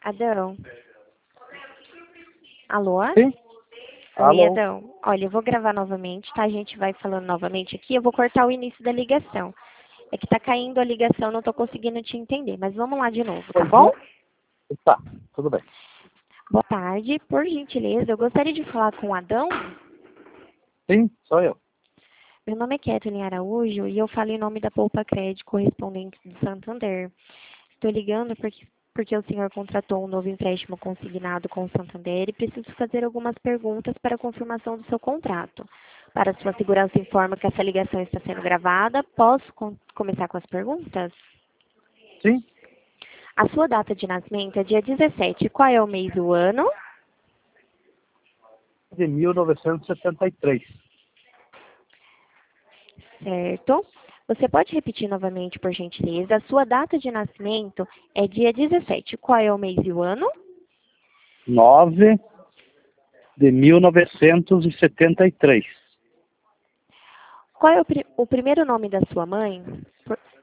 Adão? Alô? Sim? Oi, Alô? Adão. Olha, eu vou gravar novamente, tá? A gente vai falando novamente aqui. Eu vou cortar o início da ligação. É que tá caindo a ligação, não tô conseguindo te entender. Mas vamos lá de novo, tá Pois bom? não. Tá, tudo bem. Boa tarde. Por gentileza, eu gostaria de falar com o Adão. Sim, sou eu. Meu nome é Kathleen Araújo e eu falo em nome da Poupa Crédito correspondente do Santander. Estou ligando porque o senhor contratou um novo empréstimo consignado com o Santander e preciso fazer algumas perguntas para a confirmação do seu contrato. Para sua segurança, informo que essa ligação está sendo gravada. Posso começar com as perguntas? Sim? A sua data de nascimento é dia 17. Qual é o mês e o ano? De 1973. Certo. Você pode repetir novamente, por gentileza? A sua data de nascimento é dia 17. Qual é o mês e o ano? 9 de 1973. Qual é o primeiro nome da sua mãe?